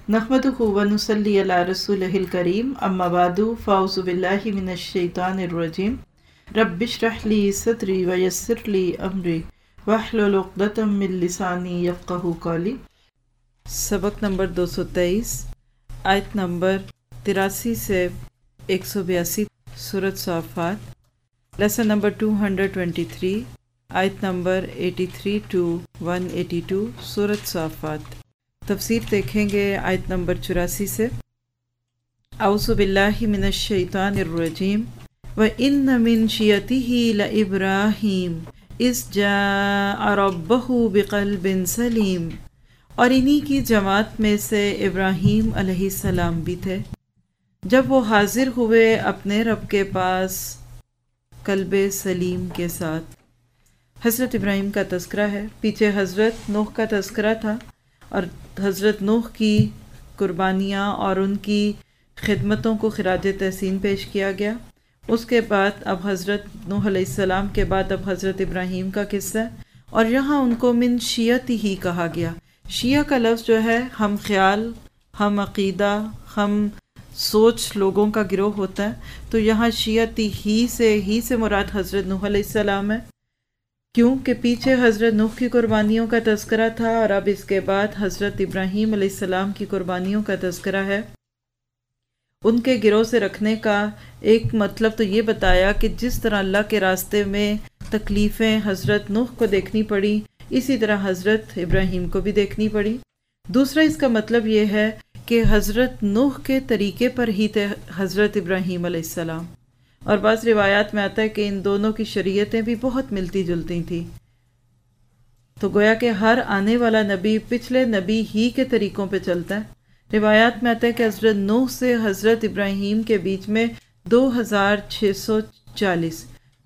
نحمدہ ونصلی علی رسولہ الکریم، اما بعد فاعوذ باللہ من الشیطان الرجیم۔ رب اشرح لی صدری ویسر لی امری واحلل عقدۃ من لسانی یفقہوا قولی۔ سبق نمبر 223، آیت نمبر 83 سے 182، سورۃ صافات۔ لیسن نمبر 223، آیت نمبر 83 to 182، سورۃ صافات۔ تفسیر دیکھیں گے آیت نمبر 84 سے۔ اعوذ باللہ من الشیطان الرجیم وَإِنَّ مِن شِیَتِهِ لَإِبْرَاہِیمَ إِذْ جَاءَ رَبَّهُ بِقَلْبٍ سَلِیمٍ، اور انہی کی جماعت میں سے ابراہیم علیہ السلام بھی تھے جب وہ حاضر ہوئے اپنے رب کے پاس قلب سلیم کے ساتھ۔ حضرت ابراہیم کا تذکرہ ہے، پیچھے حضرت نوح کا تذکرہ تھا، اور حضرت نوح کی قربانیاں اور ان کی خدمتوں کو خراج تحسین پیش کیا گیا۔ اس کے بعد اب حضرت نوح علیہ السلام کے بعد اب حضرت ابراہیم کا قصہ ہے، اور یہاں ان کو من شیعتی ہی کہا گیا۔ شیعہ کا لفظ جو ہے ہم خیال، ہم عقیدہ، ہم سوچ لوگوں کا گروہ ہوتا ہے، تو یہاں شیعتی ہی سے مراد حضرت نوح علیہ السلام ہے، کیونکہ پیچھے حضرت نوح کی قربانیوں کا تذکرہ تھا اور اب اس کے بعد حضرت ابراہیم علیہ السلام کی قربانیوں کا تذکرہ ہے۔ ان کے گروہ سے رکھنے کا ایک مطلب تو یہ بتایا کہ جس طرح اللہ کے راستے میں تکلیفیں حضرت نوح کو دیکھنی پڑی، اسی طرح حضرت ابراہیم کو بھی دیکھنی پڑی۔ دوسرا اس کا مطلب یہ ہے کہ حضرت نوح کے طریقے پر ہی تھے حضرت ابراہیم علیہ السلام، اور بعض روایات میں آتا ہے کہ ان دونوں کی شریعتیں بھی بہت ملتی جلتی تھیں، تو گویا کہ ہر آنے والا نبی پچھلے نبی ہی کے طریقوں پہ چلتا ہے۔ روایات میں آتا ہے کہ حضرت نوح سے حضرت ابراہیم کے بیچ میں 2640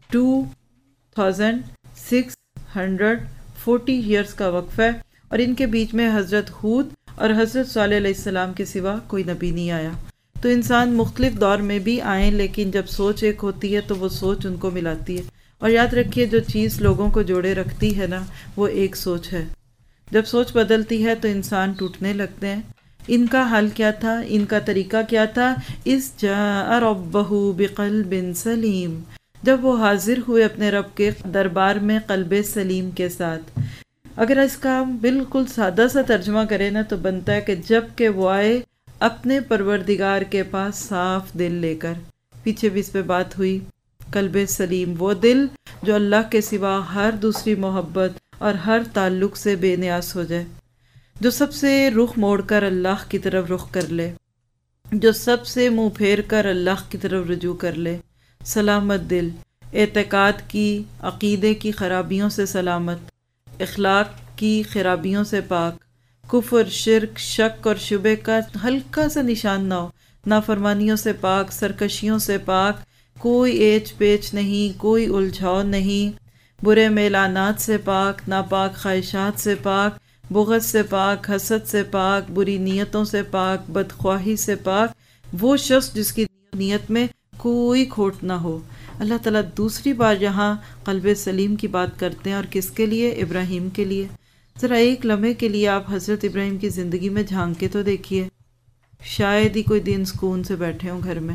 ایئرز کا وقفہ ہے، اور ان کے بیچ میں حضرت ہود اور حضرت صالح علیہ السلام کے سوا کوئی نبی نہیں آیا۔ تو انسان مختلف دور میں بھی آئیں، لیکن جب سوچ ایک ہوتی ہے تو وہ سوچ ان کو ملاتی ہے۔ اور یاد رکھیے جو چیز لوگوں کو جوڑے رکھتی ہے نا، وہ ایک سوچ ہے۔ جب سوچ بدلتی ہے تو انسان ٹوٹنے لگتے ہیں۔ ان کا حل کیا تھا، ان کا طریقہ کیا تھا؟ اِذْ جَاءَ رَبَّهُ بِقَلْبٍ سَلِیمٍ، جب وہ حاضر ہوئے اپنے رب کے دربار میں قلب سلیم کے ساتھ۔ اگر اس کا بالکل سادہ سا ترجمہ کریں نا تو بنتا ہے کہ جب کہ وہ آئے اپنے پروردگار کے پاس صاف دل لے کر۔ پیچھے بھی اس پہ بات ہوئی، قلب سلیم، وہ دل جو اللہ کے سوا ہر دوسری محبت اور ہر تعلق سے بے نیاز ہو جائے، جو سب سے رخ موڑ کر اللہ کی طرف رخ کر لے، جو سب سے منہ پھیر کر اللہ کی طرف رجوع کر لے۔ سلامت دل، اعتقاد کی، عقیدے کی خرابیوں سے سلامت، اخلاق کی خرابیوں سے پاک، کفر، شرک، شک اور شبہ کا ہلکا سا نشان نہ ہو، نافرمانیوں سے پاک، سرکشیوں سے پاک، کوئی ایچ پیچ نہیں، کوئی الجھاؤ نہیں، برے میلانات سے پاک، ناپاک خواہشات سے پاک، بغض سے پاک، حسد سے پاک، بری نیتوں سے پاک، بدخواہی سے پاک، وہ شخص جس کی نیت میں کوئی کھوٹ نہ ہو۔ اللہ تعالیٰ دوسری بار یہاں قلب سلیم کی بات کرتے ہیں، اور کس کے لیے؟ ابراہیم کے لیے۔ ذرا ایک لمحے کے لیے آپ حضرت ابراہیم کی زندگی میں جھانک کے تو دیکھیے، شاید ہی کوئی دن سکون سے بیٹھے ہوں گھر میں۔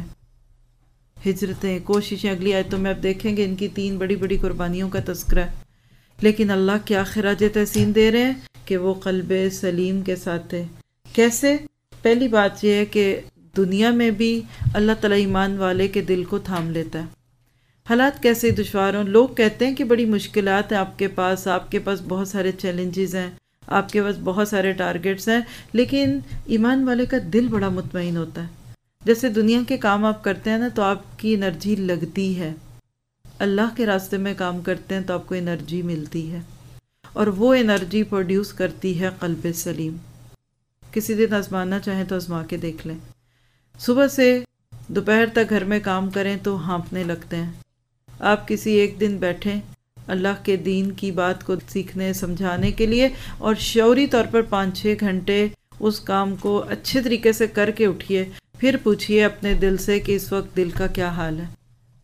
ہجرتیں، کوششیں، اگلی آیتوں میں آپ دیکھیں گے ان کی 3 بڑی بڑی قربانیوں کا تذکرہ ہے، لیکن اللہ کیا خراج تحسین دے رہے ہیں کہ وہ قلب سلیم کے ساتھ تھے۔ کیسے؟ پہلی بات یہ ہے کہ دنیا میں بھی اللہ تعالیٰ ایمان والے کے دل کو تھام لیتا ہے، حالات کیسے دشوار ہوں۔ لوگ کہتے ہیں کہ بڑی مشکلات ہیں آپ کے پاس بہت سارے چیلنجز ہیں، آپ کے پاس بہت سارے ٹارگٹس ہیں، لیکن ایمان والے کا دل بڑا مطمئن ہوتا ہے۔ جیسے دنیا کے کام آپ کرتے ہیں نا تو آپ کی انرجی لگتی ہے، اللہ کے راستے میں کام کرتے ہیں تو آپ کو انرجی ملتی ہے، اور وہ انرجی پروڈیوس کرتی ہے قلب سلیم۔ کسی دن آزمانا چاہیں تو آزما کے دیکھ لیں۔ صبح سے دوپہر تک گھر میں کام کریں تو ہانپنے لگتے ہیں۔ آپ کسی ایک دن بیٹھیں اللہ کے دین کی بات کو سیکھنے سمجھانے کے لیے، اور شعوری طور پر 5-6 گھنٹے اس کام کو اچھے طریقے سے کر کے اٹھیے، پھر پوچھیے اپنے دل سے کہ اس وقت دل کا کیا حال ہے۔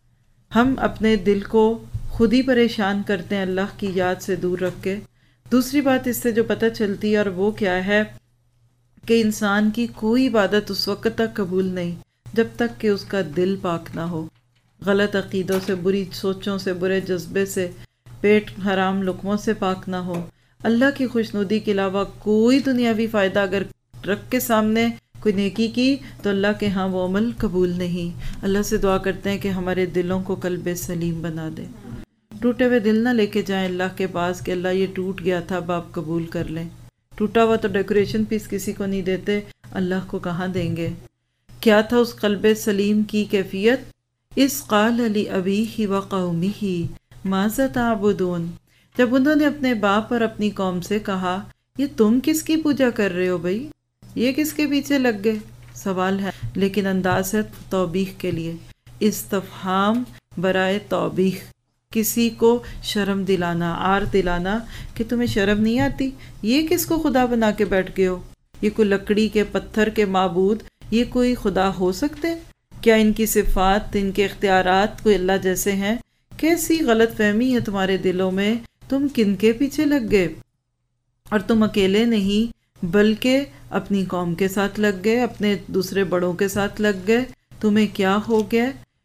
ہم اپنے دل کو خود ہی پریشان کرتے ہیں اللہ کی یاد سے دور رکھ کے۔ دوسری بات اس سے جو پتہ چلتی ہے اور وہ کیا ہے کہ انسان کی کوئی عبادت اس وقت تک قبول نہیں جب تک کہ اس کا دل پاک نہ ہو، غلط عقیدوں سے، بری سوچوں سے، برے جذبے سے، پیٹ حرام لقموں سے پاک نہ ہو۔ اللہ کی خوشنودی کے علاوہ کوئی دنیاوی فائدہ اگر رکھ کے سامنے کوئی نیکی کی تو اللہ کے ہاں وہ عمل قبول نہیں۔ اللہ سے دعا کرتے ہیں کہ ہمارے دلوں کو قلب سلیم بنا دے۔ ٹوٹے ہوئے دل نہ لے کے جائیں اللہ کے پاس کہ اللہ یہ ٹوٹ گیا تھا، اب آپ قبول کر لیں۔ ٹوٹا ہوا تو ڈیکوریشن پیس کسی کو نہیں دیتے، اللہ کو کہاں دیں گے؟ کیا تھا اس قلب سلیم کی کیفیت؟ اِذ قال لأبیہ وقومہ ماذا تعبدون، جب انہوں نے اپنے باپ اور اپنی قوم سے کہا یہ تم کس کی پوجا کر رہے ہو بھائی، یہ کس کے پیچھے لگ گئے؟ سوال ہے لیکن انداز ہے توبیخ کے لیے، استفہام برائے توبیخ، کسی کو شرم دلانا، عار دلانا کہ تمہیں شرم نہیں آتی، یہ کس کو خدا بنا کے بیٹھ گئے ہو؟ یہ کوئی لکڑی کے پتھر کے معبود، یہ کوئی خدا ہو سکتے؟ کیا ان کی صفات، ان کے اختیارات کوئی اللہ جیسے ہیں؟ کیسی غلط فہمی ہے تمہارے دلوں میں؟ تم کن کے پیچھے لگ گئے؟ اور تم اکیلے نہیں بلکہ اپنی قوم کے ساتھ لگ گئے، اپنے دوسرے بڑوں کے ساتھ لگ گئے۔ تمہیں کیا ہو گیا؟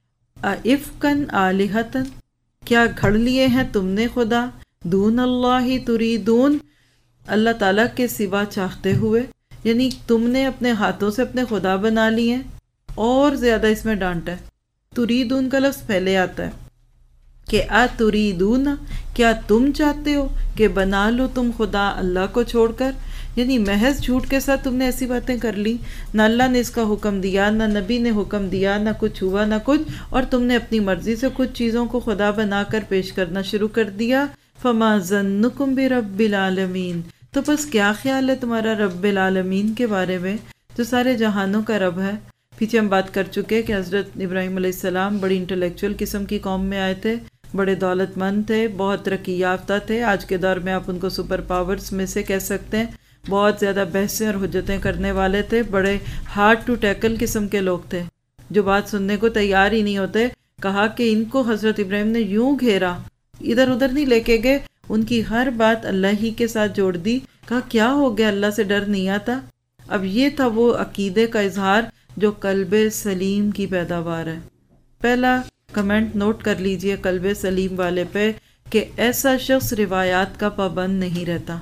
افکن آلہتن، کیا گھڑ لیے ہیں تم نے خدا، دون اللہ تریدون، اللہ تعالیٰ کے سوا چاہتے ہوئے، یعنی تم نے اپنے ہاتھوں سے اپنے خدا بنا لیے۔ اور زیادہ اس میں ڈانٹا ہے، تریدون کا لفظ پہلے آتا ہے کہ تریدون، کیا تم چاہتے ہو کہ بنا لو تم خدا اللہ کو چھوڑ کر؟ یعنی محض جھوٹ کے ساتھ تم نے ایسی باتیں کر لی، نہ اللہ نے اس کا حکم دیا، نہ نبی نے حکم دیا، نہ کچھ ہوا نہ کچھ، اور تم نے اپنی مرضی سے کچھ چیزوں کو خدا بنا کر پیش کرنا شروع کر دیا۔ فما ظنکم برب العالمین، تو بس کیا خیال ہے تمہارا رب العالمین کے بارے میں جو سارے جہانوں کا رب ہے؟ پیچھے ہم بات کر چکے کہ حضرت ابراہیم علیہ السلام بڑی انٹلیکچوئل قسم کی قوم میں آئے تھے، بڑے دولت مند تھے، بہت ترقی یافتہ تھے، آج کے دور میں آپ ان کو سپر پاورز میں سے کہہ سکتے ہیں، بہت زیادہ بحثیں اور حجتیں کرنے والے تھے، بڑے ہارڈ ٹو ٹیکل قسم کے لوگ تھے جو بات سننے کو تیار ہی نہیں ہوتے۔ کہا کہ ان کو حضرت ابراہیم نے یوں گھیرا، ادھر ادھر نہیں لے کے گئے، ان کی ہر بات اللہ ہی کے ساتھ جوڑ دی۔ کہا کیا ہو گیا، اللہ سے ڈر نہیں آتا؟ اب یہ تھا وہ عقیدے کا اظہار جو قلب سلیم کی پیداوار ہے۔ پہلا کمنٹ نوٹ کر لیجئے قلب سلیم والے پہ کہ ایسا شخص روایات کا پابند نہیں رہتا،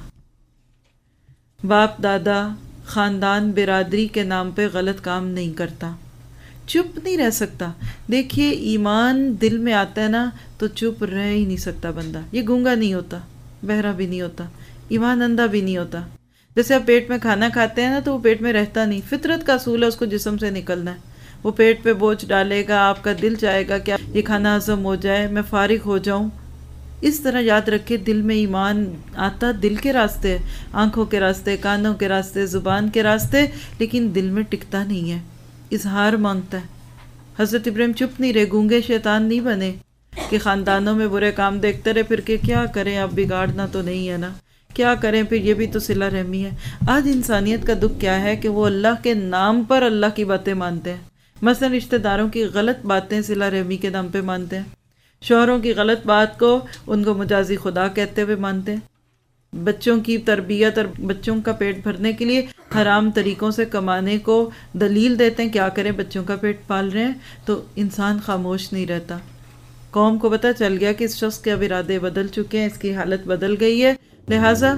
باپ دادا خاندان برادری کے نام پہ غلط کام نہیں کرتا، چپ نہیں رہ سکتا۔ دیکھیے ایمان دل میں آتا ہے نا تو چپ رہ ہی نہیں سکتا بندہ، یہ گونگا نہیں ہوتا، بہرا بھی نہیں ہوتا، ایمان اندھا بھی نہیں ہوتا۔ جیسے آپ پیٹ میں کھانا کھاتے ہیں نا تو وہ پیٹ میں رہتا نہیں، فطرت کا اصول ہے اس کو جسم سے نکلنا ہے، وہ پیٹ پہ بوجھ ڈالے گا، آپ کا دل چاہے گا کہ یہ کھانا ہضم ہو جائے، میں فارغ ہو جاؤں۔ اس طرح یاد رکھے دل میں ایمان آتا دل کے راستے، آنکھوں کے راستے، کانوں کے راستے، زبان کے راستے، لیکن دل میں ٹکتا نہیں ہے، اظہار مانگتا ہے۔ حضرت ابراہیم چپ نہیں رہے، گونگے شیطان نہیں بنے کہ خاندانوں میں برے کام دیکھتے رہے پھر کہ کیا کریں، اب بگاڑنا تو نہیں ہے نا، کیا کریں پھر یہ بھی تو صلہ رحمی ہے۔ آج انسانیت کا دکھ کیا ہے کہ وہ اللہ کے نام پر اللہ کی باتیں مانتے ہیں، مثلا رشتہ داروں کی غلط باتیں صلہ رحمی کے نام پہ مانتے ہیں، شوہروں کی غلط بات کو ان کو مجازی خدا کہتے ہوئے مانتے ہیں، بچوں کی تربیت اور بچوں کا پیٹ بھرنے کے لیے حرام طریقوں سے کمانے کو دلیل دیتے ہیں، کیا کریں بچوں کا پیٹ پال رہے ہیں، تو انسان خاموش نہیں رہتا۔ قوم کو پتہ چل گیا کہ اس شخص کے اب ارادے بدل چکے ہیں، اس کی حالت بدل گئی ہے، لہٰذا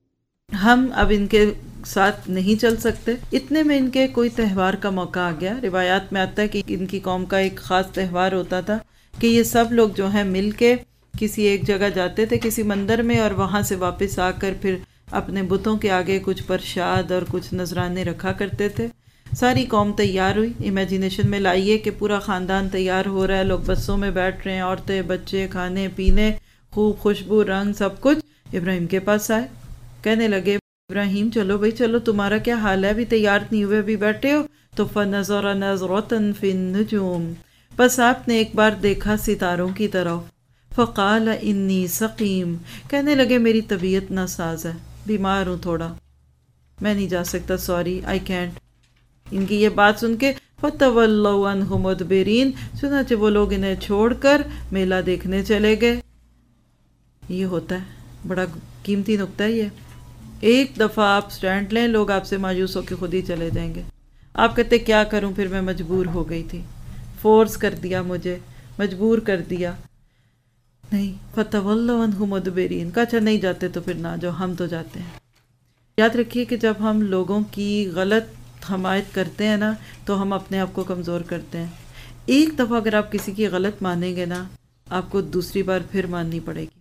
ہم اب ان کے ساتھ نہیں چل سکتے۔ اتنے میں ان کے کوئی تہوار کا موقع آ گیا۔ روایات میں آتا ہے کہ ان کی قوم کا ایک خاص تہوار ہوتا تھا کہ یہ سب لوگ جو ہیں مل کے کسی ایک جگہ جاتے تھے، کسی مندر میں، اور وہاں سے واپس آ کر پھر اپنے بتوں کے آگے کچھ پرشاد اور کچھ نذرانے رکھا کرتے تھے۔ ساری قوم تیار ہوئی، امیجینیشن میں لائیے کہ پورا خاندان تیار ہو رہا ہے، لوگ بسوں میں بیٹھ رہے ہیں، عورتیں بچے، کھانے پینے، خوب خوشبو رنگ سب کچھ۔ ابراہیم کے پاس آئے، کہنے لگے ابراہیم چلو بھائی چلو، تمہارا کیا حال ہے، ابھی تیار نہیں ہوئے، ابھی بیٹھے ہو؟ تو فَنَظَرَ نَظْرَةً فِي النُّجُومِ، بس آپ نے ایک بار دیکھا ستاروں کی طرف، فقال انی سقیم، کہنے لگے میری طبیعت ناساز ہے، بیمار ہوں تھوڑا، میں نہیں جا سکتا، سوری آئی کینٹ۔ ان کی یہ بات سن کے فَتَوَلَّوْا عَنْهُ مُدْبِرِينَ، چنانچہ وہ لوگ انہیں چھوڑ کر میلہ دیکھنے چلے گئے۔ یہ ہوتا ہے، بڑا قیمتی نکتہ ہے یہ۔ ایک دفعہ آپ سٹینڈ لیں، لوگ آپ سے مایوس ہو کے خود ہی چلے جائیں گے۔ آپ کہتے کیا کروں، پھر میں مجبور ہو گئی تھی، فورس کر دیا، مجھے مجبور کر دیا۔ نہیں، فَتَوَلَّوْا عَنْهُ مُدْبِرِينَ، کہا اچھا نہیں جاتے تو پھر نہ جاؤ، ہم تو جاتے ہیں۔ یاد رکھیے کہ جب ہم لوگوں کی غلط حمایت کرتے ہیں نا تو ہم اپنے آپ کو کمزور کرتے ہیں۔ ایک دفعہ اگر آپ کسی کی غلط مانیں گے نا، آپ کو دوسری بار پھر ماننی پڑے گی۔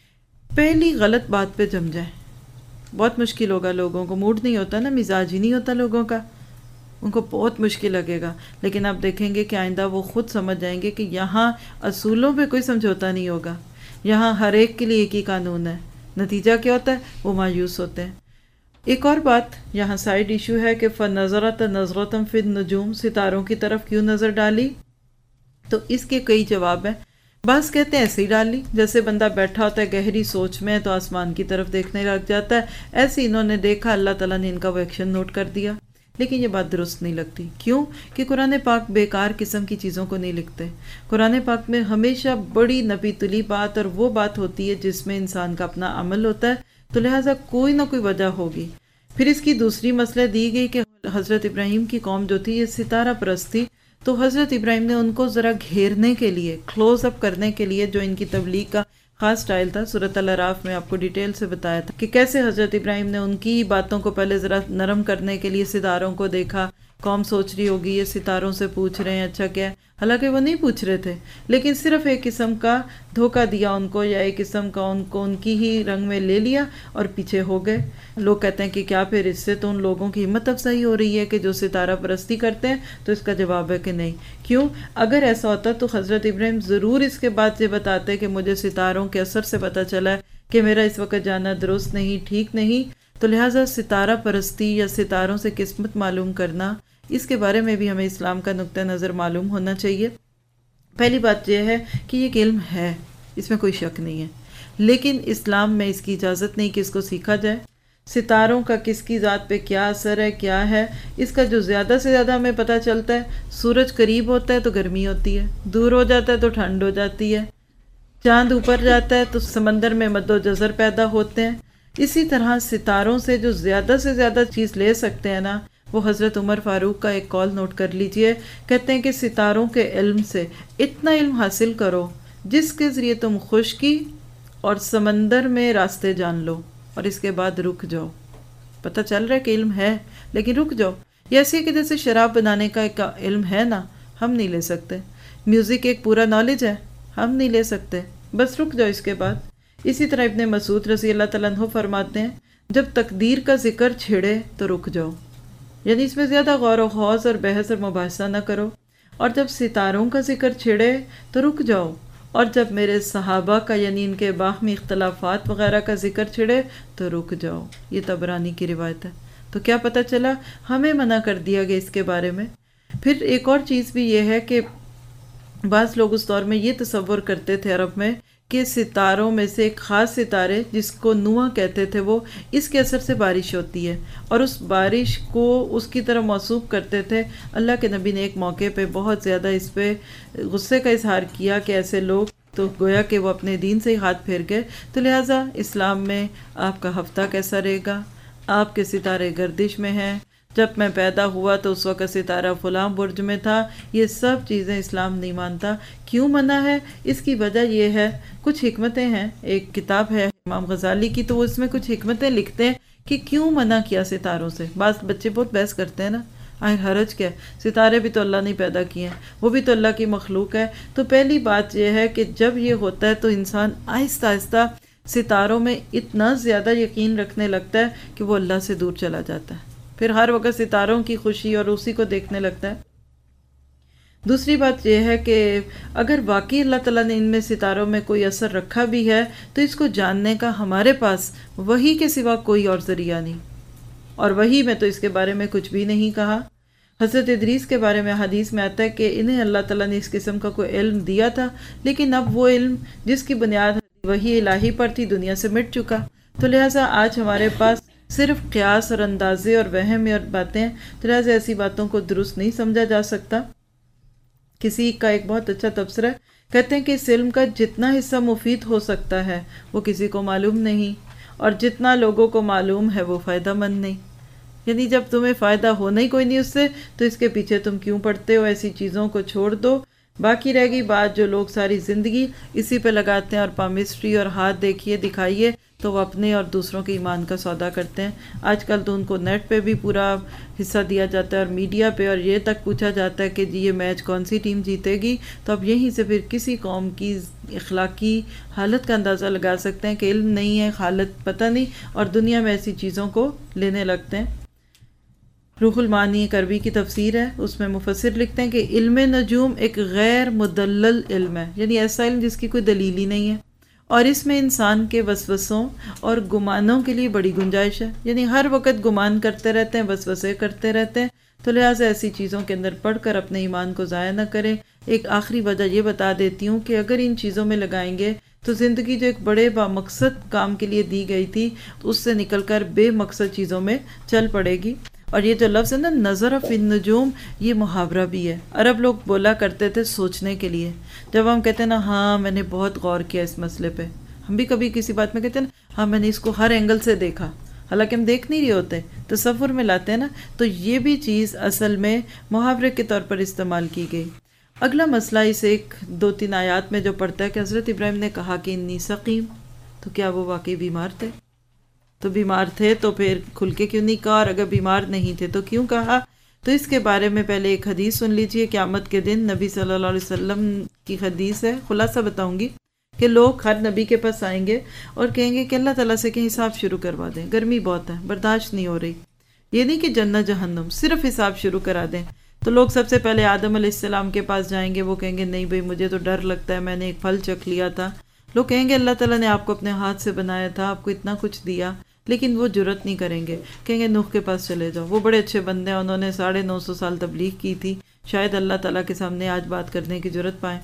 پہلی غلط بات پہ جم جائیں، بہت مشکل ہوگا، لوگوں کو موڈ نہیں ہوتا نا، مزاج ہی نہیں ہوتا لوگوں کا، ان کو بہت مشکل لگے گا، لیکن آپ دیکھیں گے کہ آئندہ وہ خود سمجھ جائیں گے کہ یہاں اصولوں پہ کوئی سمجھوتا نہیں ہوگا، یہاں ہر ایک کے لیے ایک ہی قانون ہے۔ نتیجہ کیا ہوتا ہے؟ وہ مایوس ہوتے ہیں۔ ایک اور بات یہاں سائیڈ ایشو ہے کہ فَنَظَرَتْ نَظْرَةً فِي النُّجُومِ، ستاروں کی طرف کیوں نظر ڈالی؟ تو اس کے کئی جواب ہیں۔ بعض کہتے ہیں ایسے ہی ڈال لی، جیسے بندہ بیٹھا ہوتا ہے گہری سوچ میں تو آسمان کی طرف دیکھنے لگ جاتا ہے، ایسے انہوں نے دیکھا، اللہ تعالیٰ نے ان کا وہ ایکشن نوٹ کر دیا۔ لیکن یہ بات درست نہیں لگتی، کیوں کہ قرآن پاک بیکار قسم کی چیزوں کو نہیں لکھتے۔ قرآن پاک میں ہمیشہ بڑی نبی تلی بات اور وہ بات ہوتی ہے جس میں انسان کا اپنا عمل ہوتا ہے، تو لہٰذا کوئی نہ کوئی وجہ ہوگی۔ پھر اس کی دوسری مسئلہ دی گئی کہ حضرت ابراہیم کی قوم جو تھی یہ ستارہ پرست تھی، تو حضرت ابراہیم نے ان کو ذرا گھیرنے کے لیے، کلوز اپ کرنے کے لیے، جو ان کی تبلیغ کا خاص سٹائل تھا، سورۃ الاعراف میں آپ کو ڈیٹیل سے بتایا تھا کہ کیسے حضرت ابراہیم نے ان کی باتوں کو پہلے ذرا نرم کرنے کے لیے ستاروں کو دیکھا۔ قوم سوچ رہی ہوگی یہ ستاروں سے پوچھ رہے ہیں، اچھا کیا ہے؟ حالانکہ وہ نہیں پوچھ رہے تھے، لیکن صرف ایک قسم کا دھوکہ دیا ان کو، یا ایک قسم کا ان کو ان کی ہی رنگ میں لے لیا اور پیچھے ہو گئے۔ لوگ کہتے ہیں کہ کیا پھر اس سے تو ان لوگوں کی ہمت افزائی ہو رہی ہے کہ جو ستارہ پرستی کرتے ہیں؟ تو اس کا جواب ہے کہ نہیں۔ کیوں؟ اگر ایسا ہوتا تو حضرت ابراہیم ضرور اس کے بعد یہ بتاتے کہ مجھے ستاروں کے اثر سے پتہ چلا ہے کہ میرا اس وقت جانا درست نہیں، ٹھیک نہیں۔ تو لہٰذا ستارہ پرستی یا ستاروں سے قسمت معلوم کرنا، اس کے بارے میں بھی ہمیں اسلام کا نقطہ نظر معلوم ہونا چاہیے۔ پہلی بات یہ ہے کہ یہ علم ہے، اس میں کوئی شک نہیں ہے، لیکن اسلام میں اس کی اجازت نہیں کہ اس کو سیکھا جائے۔ ستاروں کا کس کی ذات پہ کیا اثر ہے، کیا ہے، اس کا جو زیادہ سے زیادہ ہمیں پتہ چلتا ہے، سورج قریب ہوتا ہے تو گرمی ہوتی ہے، دور ہو جاتا ہے تو ٹھنڈ ہو جاتی ہے، چاند اوپر جاتا ہے تو سمندر میں مد و جزر پیدا ہوتے ہیں۔ اسی طرح ستاروں سے جو زیادہ سے زیادہ چیز لے سکتے ہیں نا، وہ حضرت عمر فاروق کا ایک قول نوٹ کر لیجئے، کہتے ہیں کہ ستاروں کے علم سے اتنا علم حاصل کرو جس کے ذریعے تم خشکی اور سمندر میں راستے جان لو، اور اس کے بعد رک جاؤ۔ پتہ چل رہا ہے کہ علم ہے، لیکن رک جاؤ۔ یہ ایسے کہ جیسے شراب بنانے کا ایک علم ہے نا، ہم نہیں لے سکتے۔ میوزک ایک پورا نالج ہے، ہم نہیں لے سکتے، بس رک جاؤ اس کے بعد۔ اسی طرح ابن مسعود رضی اللہ تعالیٰ عنہ فرماتے ہیں، جب تقدیر کا ذکر چھڑے تو رک جاؤ، یعنی اس میں زیادہ غور و خوض اور بحث اور مباحثہ نہ کرو۔ اور جب ستاروں کا ذکر چھڑے تو رک جاؤ، اور جب میرے صحابہ کا یعنی ان کے باہمی اختلافات وغیرہ کا ذکر چھڑے تو رک جاؤ۔ یہ طبرانی کی روایت ہے۔ تو کیا پتہ چلا؟ ہمیں منع کر دیا گیا اس کے بارے میں۔ پھر ایک اور چیز بھی یہ ہے کہ بعض لوگ اس دور میں یہ تصور کرتے تھے عرب میں کہ ستاروں میں سے ایک خاص ستارے جس کو نواں کہتے تھے، وہ اس کے اثر سے بارش ہوتی ہے، اور اس بارش کو اس کی طرح موصوف کرتے تھے۔ اللہ کے نبی نے ایک موقع پہ بہت زیادہ اس پہ غصے کا اظہار کیا کہ ایسے لوگ تو گویا کہ وہ اپنے دین سے ہی ہاتھ پھیر گئے۔ تو لہٰذا اسلام میں آپ کا ہفتہ کیسا رہے گا؟ آپ کے ستارے گردش میں ہیں، جب میں پیدا ہوا تو اس وقت ستارہ فلاں برج میں تھا، یہ سب چیزیں اسلام نہیں مانتا۔ کیوں منع ہے؟ اس کی وجہ یہ ہے، کچھ حکمتیں ہیں۔ ایک کتاب ہے امام غزالی کی، تو وہ اس میں کچھ حکمتیں لکھتے ہیں کہ کیوں منع کیا ستاروں سے۔ بعض بچے بہت بحث کرتے ہیں نا، آخر حرج کیا ہے، ستارے بھی تو اللہ نے پیدا کیے ہیں، وہ بھی تو اللہ کی مخلوق ہے۔ تو پہلی بات یہ ہے کہ جب یہ ہوتا ہے تو انسان آہستہ آہستہ ستاروں میں اتنا زیادہ یقین رکھنے لگتا ہے کہ وہ اللہ سے دور چلا جاتا ہے، پھر ہر وقت ستاروں کی خوشی اور اسی کو دیکھنے لگتا ہے۔ دوسری بات یہ ہے کہ اگر واقعی اللہ تعالیٰ نے ان میں ستاروں میں کوئی اثر رکھا بھی ہے تو اس کو جاننے کا ہمارے پاس وحی کے سوا کوئی اور ذریعہ نہیں، اور وحی میں تو اس کے بارے میں کچھ بھی نہیں کہا۔ حضرت ادریس کے بارے میں حدیث میں آتا ہے کہ انہیں اللہ تعالیٰ نے اس قسم کا کوئی علم دیا تھا، لیکن اب وہ علم جس کی بنیاد وحی الہی پر تھی دنیا سے مٹ چکا۔ تو لہٰذا آج ہمارے پاس صرف قیاس اور اندازے اور وہم اور باتیں ہیں، تو لہٰذا ایسی باتوں کو درست نہیں سمجھا جا سکتا۔ کسی کا ایک بہت اچھا تبصرہ ہے، کہتے ہیں کہ اس علم کا جتنا حصہ مفید ہو سکتا ہے وہ کسی کو معلوم نہیں، اور جتنا لوگوں کو معلوم ہے وہ فائدہ مند نہیں۔ یعنی جب تمہیں فائدہ ہونا ہی کوئی نہیں اس سے تو اس کے پیچھے تم کیوں پڑتے ہو؟ ایسی چیزوں کو چھوڑ دو۔ باقی رہ گئی بات جو لوگ ساری زندگی اسی پہ لگاتے ہیں اور پامسٹری اور ہاتھ دیکھیے دکھائیے، تو وہ اپنے اور دوسروں کے ایمان کا سودا کرتے ہیں۔ آج کل تو ان کو نیٹ پہ بھی پورا حصہ دیا جاتا ہے اور میڈیا پہ، اور یہ تک پوچھا جاتا ہے کہ جی یہ میچ کون سی ٹیم جیتے گی، تو اب یہیں سے پھر کسی قوم کی اخلاقی حالت کا اندازہ لگا سکتے ہیں کہ علم نہیں ہے، حالت پتہ نہیں، اور دنیا میں ایسی چیزوں کو لینے لگتے ہیں۔ روح المعانی ایک عربی کی تفسیر ہے، اس میں مفسر لکھتے ہیں کہ علم نجوم ایک غیر مدلل علم ہے، یعنی ایسا علم جس کی کوئی دلیل ہی نہیں ہے، اور اس میں انسان کے وسوسوں اور گمانوں کے لیے بڑی گنجائش ہے، یعنی ہر وقت گمان کرتے رہتے ہیں، وسوسے کرتے رہتے ہیں، تو لہٰذا ایسی چیزوں کے اندر پڑھ کر اپنے ایمان کو ضائع نہ کریں۔ ایک آخری وجہ یہ بتا دیتی ہوں کہ اگر ان چیزوں میں لگائیں گے تو زندگی جو ایک بڑے بامقصد کام کے لیے دی گئی تھی اس سے نکل کر بے مقصد چیزوں میں چل پڑے گی۔ اور یہ جو لفظ ہے نا نظر فی النجوم، یہ محاورہ بھی ہے۔ عرب لوگ بولا کرتے تھے سوچنے کے لیے، جب ہم کہتے ہیں نا ہاں میں نے بہت غور کیا اس مسئلے پہ، ہم بھی کبھی کسی بات میں کہتے ہیں نا ہاں میں نے اس کو ہر اینگل سے دیکھا، حالانکہ ہم دیکھ نہیں رہے ہوتے، تصور میں لاتے ہیں نا، تو یہ بھی چیز اصل میں محاورے کے طور پر استعمال کی گئی۔ اگلا مسئلہ اس ایک دو تین آیات میں جو پڑھتا ہے کہ حضرت ابراہیم نے کہا کہ انی سقیم، تو کیا وہ واقعی بیمار تھے؟ تو بیمار تھے تو پھر کھل کے کیوں نہیں کہا، اور اگر بیمار نہیں تھے تو کیوں کہا؟ تو اس کے بارے میں پہلے ایک حدیث سن لیجئے۔ قیامت کے دن نبی صلی اللہ علیہ وسلم کی حدیث ہے، خلاصہ بتاؤں گی کہ لوگ ہر نبی کے پاس آئیں گے اور کہیں گے کہ اللہ تعالیٰ سے کہ حساب شروع کروا دیں، گرمی بہت ہے، برداشت نہیں ہو رہی۔ یہ نہیں کہ جنت جہنم، صرف حساب شروع کرا دیں۔ تو لوگ سب سے پہلے آدم علیہ السلام کے پاس جائیں گے، وہ کہیں گے نہیں بھئی مجھے تو ڈر لگتا ہے، میں نے ایک پھل چکھ لیا تھا۔ لوگ کہیں گے اللہ تعالیٰ نے آپ کو اپنے ہاتھ سے بنایا تھا، آپ کو اتنا کچھ دیا، لیکن وہ جرت نہیں کریں گے، کہیں گے نوح کے پاس چلے جاؤ، وہ بڑے اچھے بندے ہیں، انہوں نے 950 سال تبلیغ کی تھی، شاید اللہ تعالیٰ کے سامنے آج بات کرنے کی جرت پائیں۔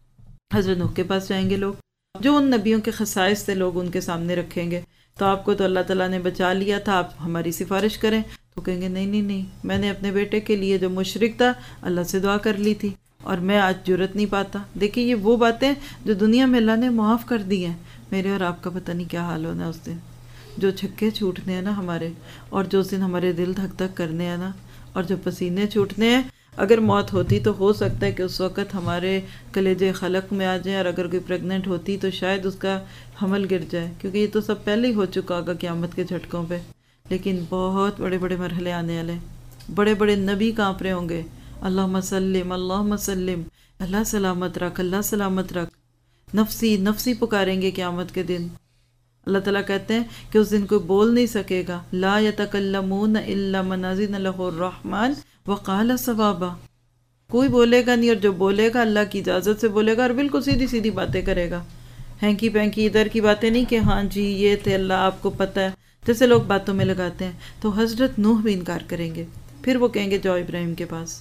حضرت نوح کے پاس جائیں گے لوگ، جو ان نبیوں کے خصائص تھے لوگ ان کے سامنے رکھیں گے، تو آپ کو تو اللہ تعالیٰ نے بچا لیا تھا، آپ ہماری سفارش کریں، تو کہیں گے نہیں نہیں نہیں، میں نے اپنے بیٹے کے لیے جو مشرک تھا اللہ سے دعا کر لی تھی اور میں آج جرت نہیں پاتا۔ دیکھیے یہ وہ باتیں جو دنیا میں اللہ نے معاف کر دی ہیں، میرے اور آپ کا پتہ نہیں کیا حال ہونا اس دن، جو چھکے چھوٹنے ہیں نا ہمارے، اور جو اس دن ہمارے دل دھک دھک کرنے ہیں نا، اور جو پسینے چھوٹنے ہیں۔ اگر موت ہوتی تو ہو سکتا ہے کہ اس وقت ہمارے کلیجے خلق میں آ جائیں، اور اگر کوئی پریگننٹ ہوتی تو شاید اس کا حمل گر جائے، کیونکہ یہ تو سب پہلے ہی ہو چکا ہوگا قیامت کے جھٹکوں پہ۔ لیکن بہت بڑے بڑے مرحلے آنے والے، بڑے بڑے نبی کانپ رہے ہوں گے، اللہم سلم اللہم سلم، اللہ سلامت رکھ اللہ سلامت رکھ، نفسی نفسی پکاریں گے قیامت کے دن۔ اللہ تعالیٰ کہتے ہیں کہ اس دن کوئی بول نہیں سکے گا، لا یتکلمون الا من اذن لہ الرحمن وقال صوابا، کوئی بولے گا نہیں، اور جو بولے گا اللہ کی اجازت سے بولے گا، اور بالکل سیدھی سیدھی باتیں کرے گا، ہینکی پینکی ادھر کی باتیں نہیں کہ ہاں جی یہ تھے اللہ آپ کو پتہ ہے، جیسے لوگ باتوں میں لگاتے ہیں۔ تو حضرت نوح بھی انکار کریں گے، پھر وہ کہیں گے جاؤ ابراہیم کے پاس،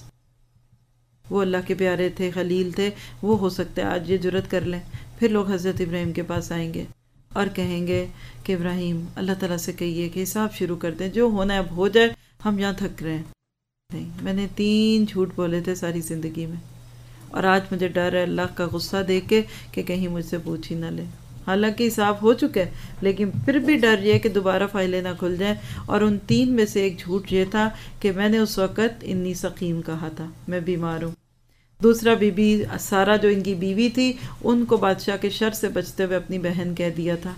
وہ اللہ کے پیارے تھے، خلیل تھے، وہ ہو سکتا ہے آج یہ جرت کر لیں۔ پھر لوگ حضرت ابراہیم کے پاس آئیں گے اور کہیں گے کہ ابراہیم اللہ تعالیٰ سے کہیے کہ حساب شروع کر دیں، جو ہونا ہے اب ہو جائے، ہم یہاں تھک رہے ہیں۔ نہیں، میں نے 3 جھوٹ بولے تھے ساری زندگی میں، اور آج مجھے ڈر ہے اللہ کا غصہ دیکھ کے کہ کہیں مجھ سے پوچھ ہی نہ لے، حالانکہ حساب ہو چکا ہے، لیکن پھر بھی ڈر یہ کہ دوبارہ فائلیں نہ کھل جائیں۔ اور ان 3 میں سے ایک جھوٹ یہ تھا کہ میں نے اس وقت انی سقیم کہا تھا، میں بیمار ہوں۔ دوسرا بی بی سارا جو ان کی بیوی تھی، ان کو بادشاہ کے شر سے بچتے ہوئے اپنی بہن کہہ دیا تھا۔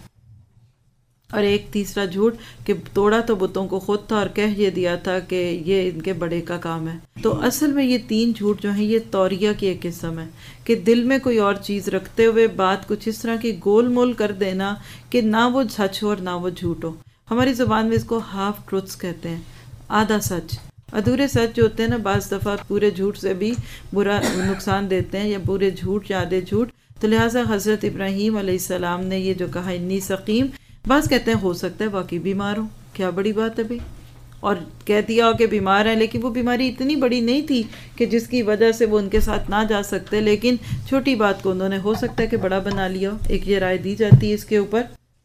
اور ایک تیسرا جھوٹ کہ توڑا تو بتوں کو خود تھا، اور کہہ یہ دیا تھا کہ یہ ان کے بڑے کا کام ہے۔ تو اصل میں یہ 3 جھوٹ جو ہیں یہ توریہ کی ایک قسم ہے، کہ دل میں کوئی اور چیز رکھتے ہوئے بات کچھ اس طرح کی گول مول کر دینا کہ نہ وہ سچ ہو اور نہ وہ جھوٹ ہو۔ ہماری زبان میں اس کو ہاف ٹروتھس کہتے ہیں، آدھا سچ۔ ادھورے سچ جو ہوتے ہیں نا بعض دفعہ پورے جھوٹ سے بھی برا نقصان دیتے ہیں، یا پورے جھوٹ یا آدھے جھوٹ۔ تو لہٰذا حضرت ابراہیم علیہ السلام نے یہ جو کہا انی سقیم، بعض کہتے ہیں ہو سکتا ہے واقعی بیمار ہوں، کیا بڑی بات ہے بھائی، اور کہہ دیا ہو کہ بیمار ہیں، لیکن وہ بیماری اتنی بڑی نہیں تھی کہ جس کی وجہ سے وہ ان کے ساتھ نہ جا سکتے، لیکن چھوٹی بات کو انہوں نے ہو سکتا ہے کہ بڑا بنا لیا ہو۔ ایک یہ رائے دی جاتی ہے اس کے اوپر۔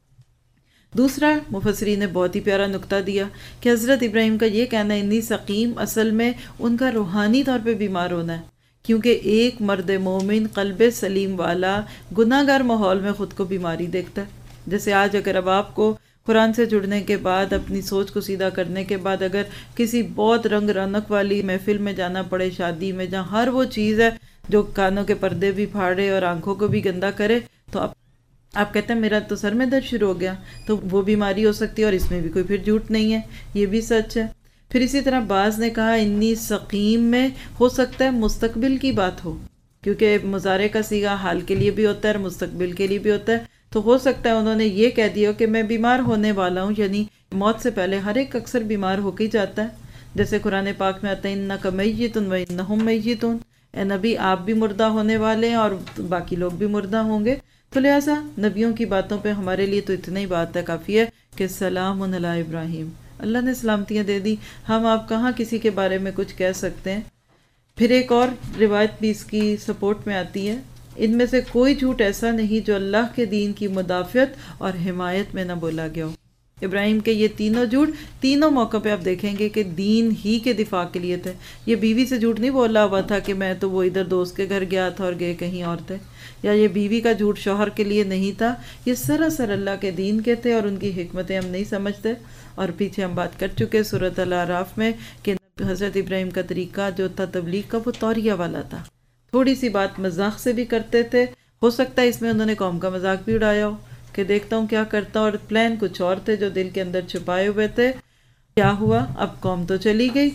دوسرا مفسرین نے بہت ہی پیارا نقطہ دیا کہ حضرت ابراہیم کا یہ کہنا انی سقیم اصل میں ان کا روحانی طور پہ بیمار ہونا ہے، کیونکہ ایک مرد مومن قلب سلیم والا گناہ گار ماحول میں خود کو بیماری دیکھتا ہے۔ جیسے آج اگر اب آپ کو قرآن سے جڑنے کے بعد، اپنی سوچ کو سیدھا کرنے کے بعد، اگر کسی بہت رنگ رونق والی محفل میں جانا پڑے، شادی میں، جہاں ہر وہ چیز ہے جو کانوں کے پردے بھی پھاڑے اور آنکھوں کو بھی گندا کرے، تو آپ کہتے ہیں میرا تو سر میں درد شروع ہو گیا، تو وہ بیماری ہو سکتی ہے، اور اس میں بھی کوئی پھر جھوٹ نہیں ہے، یہ بھی سچ ہے۔ پھر اسی طرح بعض نے کہا انی سقیم میں ہو سکتا ہے مستقبل کی بات ہو، کیونکہ مضارع کا صیغہ حال کے لیے بھی ہوتا ہے اور مستقبل کے لیے بھی ہوتا ہے، تو ہو سکتا ہے انہوں نے یہ کہہ دیا کہ میں بیمار ہونے والا ہوں، یعنی موت سے پہلے ہر ایک اکثر بیمار ہو کے ہی جاتا ہے، جیسے قرآن پاک میں آتا ہے انک میت و انہم میتون، اے نبی آپ بھی مردہ ہونے والے ہیں اور باقی لوگ بھی مردہ ہوں گے، تو لہٰذا نبیوں کی باتوں پہ ہمارے لیے تو اتنا ہی بات ہے، کافی ہے کہ سلام علی ابراہیم، اللہ نے سلامتیاں دے دی، ہم آپ کہاں کسی کے بارے میں کچھ کہہ سکتے ہیں۔ پھر ایک اور روایت بھی اس کی سپورٹ میں آتی ہے، ان میں سے کوئی جھوٹ ایسا نہیں جو اللہ کے دین کی مدافعت اور حمایت میں نہ بولا گیا ہو۔ ابراہیم کے یہ تینوں جھوٹ تینوں موقع پہ آپ دیکھیں گے کہ دین ہی کے دفاع کے لیے تھے، یہ بیوی سے جھوٹ نہیں بولا ہوا تھا کہ میں تو وہ ادھر دوست کے گھر گیا تھا اور گئے کہیں اور تھے، یا یہ بیوی کا جھوٹ شوہر کے لیے نہیں تھا، یہ سراسر اللہ کے دین کے تھے، اور ان کی حکمتیں ہم نہیں سمجھتے۔ اور پیچھے ہم بات کر چکے سورۃ الاعراف میں کہ حضرت ابراہیم کا طریقہ جو تھا تبلیغ کا وہ توریہ والا تھا، تھوڑی سی بات مذاق سے بھی کرتے تھے، ہو سکتا ہے اس میں انہوں نے قوم کا مذاق بھی اڑایا ہو کہ دیکھتا ہوں کیا کرتا ہوں، اور پلان کچھ اور تھے جو دل کے اندر چھپائے ہوئے تھے۔ کیا ہوا؟ اب قوم تو چلی گئی،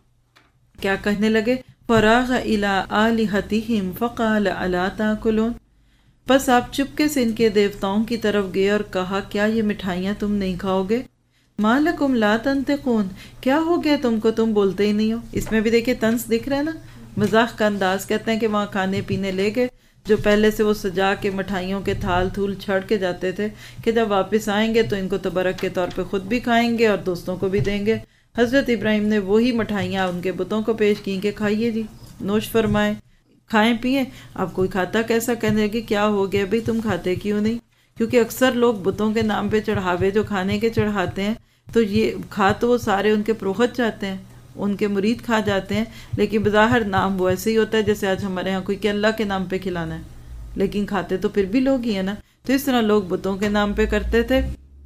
کیا کہنے لگے؟ فراغ الی آلہتہم فقال الا تاکلون، بس آپ چپکے سے ان کے دیوتاؤں کی طرف گئے اور کہا کیا یہ مٹھائیاں تم نہیں کھاؤ گے؟ ما لکم لا تنطقون، کیا ہو گیا تم کو، تم بولتے ہی نہیں ہو؟ اس میں بھی دیکھیں طنز دکھ رہا ہے نا، مذاق کا انداز۔ کہتے ہیں کہ وہاں کھانے پینے لے گئے، جو پہلے سے وہ سجا کے مٹھائیوں کے تھال تھول چھڑ کے جاتے تھے کہ جب واپس آئیں گے تو ان کو تبرک کے طور پہ خود بھی کھائیں گے اور دوستوں کو بھی دیں گے۔ حضرت ابراہیم نے وہی مٹھائیاں ان کے بتوں کو پیش کی کہ کھائیے جی، نوش فرمائیں، کھائیں پئیں۔ اب کوئی کھاتا کیسا، کہنے لگے کیا ہو گیا بھئی تم کھاتے کیوں نہیں؟ کیونکہ اکثر لوگ بتوں کے نام پہ چڑھاوے جو کھانے کے چڑھاتے ہیں، تو یہ کھا تو وہ سارے ان کے پروخت جاتے ہیں، ان کے مرید کھا جاتے ہیں، لیکن بظاہر نام وہ ایسے ہی ہوتا ہے جیسے آج ہمارے ہاں کوئی کہ اللہ کے نام پہ کھلانا ہے، لیکن کھاتے تو پھر بھی لوگ ہی ہیں نا۔ تو اس طرح لوگ بتوں کے نام پہ کرتے تھے۔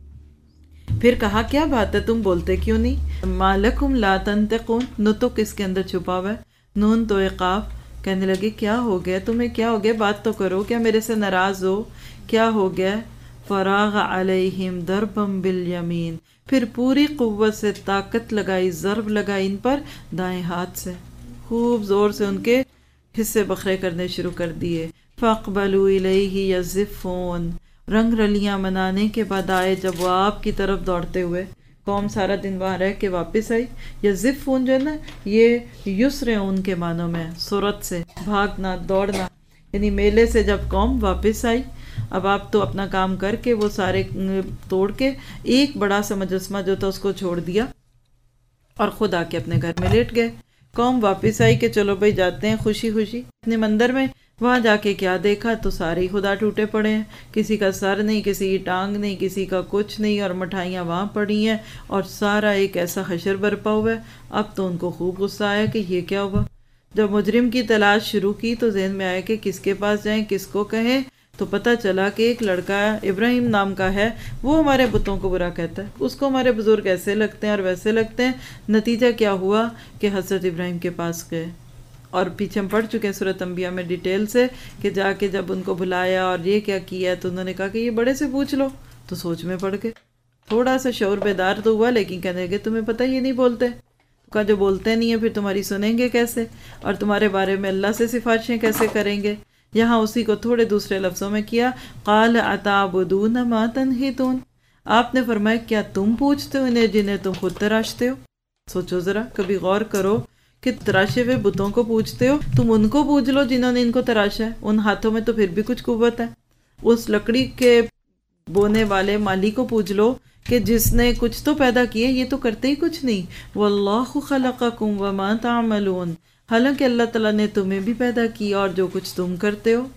پھر کہا کیا بات ہے تم بولتے کیوں نہیں؟ ما لکم لا تنطقون، نطق اس کے اندر چھپا ہوا ہے، نون تو عقاب۔ کہنے لگے کیا ہو گیا تمہیں، کیا ہو گیا، بات تو کرو، کیا میرے سے ناراض ہو، کیا ہو گیا؟ فراغ علیہم ضربا بالیمین، پھر پوری قوت سے طاقت لگائی، ضرب لگائی ان پر دائیں ہاتھ سے، خوب زور سے ان کے حصے بکھرے کرنے شروع کر دیے۔ فاقبلوا الیہ یزفون، رنگ رلیاں منانے کے بعد آئے جب وہ آپ کی طرف دوڑتے ہوئے، قوم سارا دن وہاں رہ کے واپس آئی۔ یزفون جو ہے نا، یہ یسرعون کے معنوں میں، سرعت سے بھاگنا، دوڑنا، یعنی میلے سے جب قوم واپس آئی، اب آپ تو اپنا کام کر کے وہ سارے توڑ کے ایک بڑا سا مجسمہ جو تھا اس کو چھوڑ دیا اور خود آ کے اپنے گھر میں لیٹ گئے۔ قوم واپس آئی کہ چلو بھائی جاتے ہیں خوشی خوشی اپنے مندر میں، وہاں جا کے کیا دیکھا تو سارے خدا ٹوٹے پڑے ہیں، کسی کا سر نہیں، کسی کی ٹانگ نہیں، کسی کا کچھ نہیں، اور مٹھائیاں وہاں پڑی ہیں، اور سارا ایک ایسا حشر برپا ہوا ہے۔ اب تو ان کو خوب غصہ آیا کہ یہ کیا ہوا۔ جب مجرم کی تلاش شروع کی تو ذہن میں آیا کہ کس کے پاس جائیں، کس کو کہیں، تو پتہ چلا کہ ایک لڑکا ابراہیم نام کا ہے، وہ ہمارے بتوں کو برا کہتا ہے، اس کو ہمارے بزرگ ایسے لگتے ہیں اور ویسے لگتے ہیں۔ نتیجہ کیا ہوا کہ حضرت ابراہیم کے پاس گئے، اور پیچھے ہم پڑھ چکے ہیں سورۃ انبیاء میں ڈیٹیل سے کہ جا کے جب ان کو بلایا اور یہ کیا کیا، تو انہوں نے کہا کہ یہ بڑے سے پوچھ لو، تو سوچ میں پڑ گئے، تھوڑا سا شعور بیدار تو ہوا، لیکن کہنے لگے تمہیں پتہ یہ نہیں بولتے، کہا جو بولتے نہیں ہیں پھر تمہاری سنیں گے کیسے، اور تمہارے بارے میں اللہ سے سفارشیں کیسے کریں گے۔ یہاں اسی کو تھوڑے دوسرے لفظوں میں کیا، قال اتعبدون ما تنحتون، آپ نے فرمایا کیا تم پوچھتے ہو انہیں جنہیں تم خود تراشتے ہو؟ سوچو ذرا، کبھی غور کرو کہ تراشے ہوئے بتوں کو پوچھتے ہو، تم ان کو پوچھ لو جنہوں نے ان کو تراشا ہے، ان ہاتھوں میں تو پھر بھی کچھ قوت ہے، اس لکڑی کے بونے والے مالی کو پوچھ لو کہ جس نے کچھ تو پیدا کیے، یہ تو کرتے ہی کچھ نہیں۔ واللہ خلقکم وما تعملون، حالانکہ اللہ تعالیٰ نے تمہیں بھی پیدا کیا اور جو کچھ تم کرتے ہو۔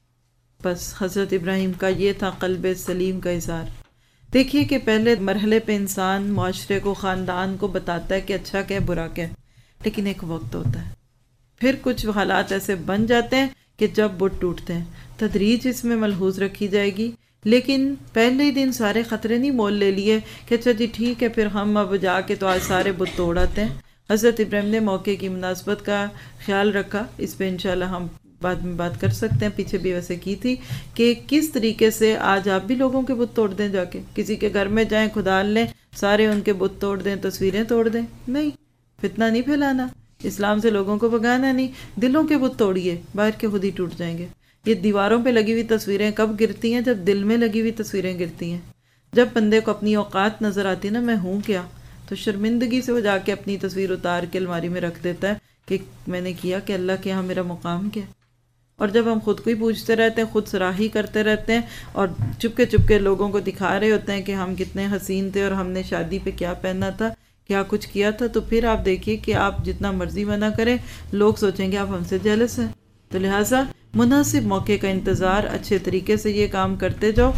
بس حضرت ابراہیم کا یہ تھا قلب سلیم کا اظہار۔ دیکھیے کہ پہلے مرحلے پہ انسان معاشرے کو، خاندان کو بتاتا ہے کہ اچھا کیا برا کیا، لیکن ایک وقت ہوتا ہے، پھر کچھ حالات ایسے بن جاتے ہیں کہ جب بت ٹوٹتے ہیں۔ تدریج اس میں ملحوظ رکھی جائے گی، لیکن پہلے ہی دن سارے خطرے نہیں مول لے لیے کہ اچھا جی ٹھیک ہے پھر ہم اب جا کے تو آج سارے بت توڑ آتے ہیں۔ حضرت ابراہیم نے موقع کی مناسبت کا خیال رکھا، اس پہ انشاءاللہ ہم بعد میں بات کر سکتے ہیں، پیچھے بھی ویسے کی تھی کہ کس طریقے سے آج آپ بھی لوگوں کے بت توڑ دیں، جا کے کسی کے گھر میں جائیں کھدال لیں، سارے ان کے بت توڑ دیں، تصویریں توڑ دیں، نہیں، فتنہ نہیں پھیلانا، اسلام سے لوگوں کو بھگانا نہیں، دلوں کے بت توڑیے، باہر کے خود ہی ٹوٹ جائیں گے۔ یہ دیواروں پہ لگی ہوئی تصویریں کب گرتی ہیں؟ جب دل میں لگی ہوئی تصویریں گرتی ہیں۔ جب بندے کو اپنی اوقات نظر آتی نا میں ہوں کیا، تو شرمندگی سے وہ جا کے اپنی تصویر اتار کے الماری میں رکھ دیتا ہے کہ میں نے کیا کہ اللہ کے یہاں میرا مقام کیا۔ اور جب ہم خود کو ہی پوچھتے رہتے ہیں، خود سراہی کرتے رہتے ہیں اور چپ کے لوگوں کو دکھا رہے ہوتے ہیں کہ ہم کتنے حسین تھے اور ہم نے شادی پہ کیا پہنا تھا، کیا کچھ کیا تھا، تو پھر آپ دیکھیے کہ آپ جتنا مرضی منع کریں لوگ سوچیں گے آپ ہم سے جیلس ہیں۔ تو لہٰذا مناسب موقع کا انتظار، اچھے طریقے سے یہ کام کرتے جاؤ۔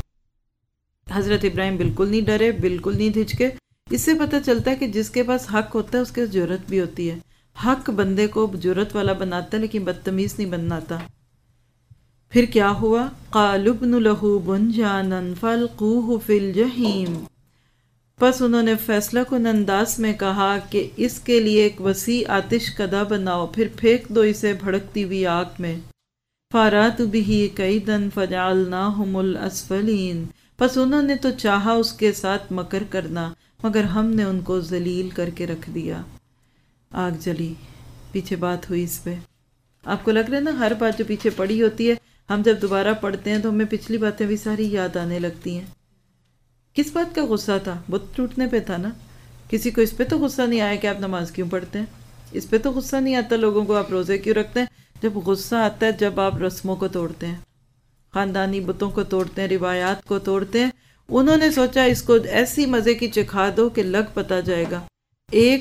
حضرت ابراہیم بالکل نہیں ڈرے، بالکل نہیں دھچکے۔ اس سے پتہ چلتا ہے کہ جس کے پاس حق ہوتا ہے اس کے جرأت بھی ہوتی ہے۔ حق بندے کو جرأت والا بناتا ہے لیکن بدتمیز نہیں بناتا۔ پھر کیا ہوا؟ قَالُوا ابْنُوا لَهُ بُنْيَانًا فَأَلْقُوهُ فِي الْجَحِيمِ، پس انہوں نے فیصلہ کن انداز میں کہا کہ اس کے لیے ایک وسیع آتش کدہ بناؤ، پھر پھینک دو اسے بھڑکتی ہوئی آگ میں۔ فَأَرَادُوا بِهِ كَيْدًا فَجَعَلْنَاهُمُ الْأَسْفَلِينَ، پس انہوں نے تو چاہا اس کے ساتھ مکر کرنا مگر ہم نے ان کو ذلیل کر کے رکھ دیا۔ آگ جلی، پیچھے بات ہوئی اس پہ۔ آپ کو لگ رہا ہے نا ہر بات جو پیچھے پڑی ہوتی ہے ہم جب دوبارہ پڑھتے ہیں تو ہمیں پچھلی باتیں بھی ساری یاد آنے لگتی ہیں۔ کس بات کا غصہ تھا؟ بت ٹوٹنے پہ تھا نا۔ کسی کو اس پہ تو غصہ نہیں آیا کہ آپ نماز کیوں پڑھتے ہیں؟ اس پہ تو غصہ نہیں آتا لوگوں کو آپ روزے کیوں رکھتے ہیں؟ جب غصہ آتا ہے جب آپ رسموں کو توڑتے ہیں، خاندانی بتوں کو توڑتے ہیں، روایات کو توڑتے ہیں۔ انہوں نے سوچا اس کو ایسی مزے کی چکھا دو کہ لگ پتہ جائے گا، ایک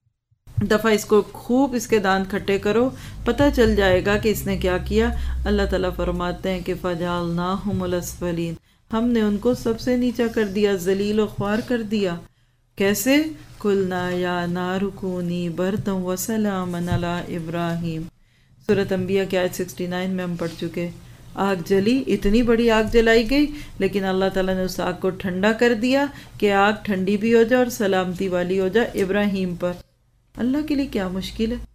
دفعہ اس کو خوب اس کے دانت کھٹے کرو، پتہ چل جائے گا کہ اس نے کیا کیا۔ اللہ تعالیٰ فرماتے ہیں کہ فَجَعَلْنَاهُمُ الْأَسْفَلِينَ، ہم نے ان کو سب سے نیچا کر دیا، ذلیل و خوار کر دیا۔ کیسے؟ قُلْنَا يَا نَارُ كُونِي بَرْدًا وَسَلَامًا عَلَىٰ إِبْرَاهِيمَ، سورۃ انبیاء کی آیت 69 میں ہم پڑھ چکے۔ آگ جلی، اتنی بڑی آگ جلائی گئی لیکن اللہ تعالیٰ نے اس آگ کو ٹھنڈا کر دیا کہ آگ ٹھنڈی بھی ہو جائے اور سلامتی والی ہو جائے ابراہیم پر۔ اللہ کے لیے کیا مشکل ہے؟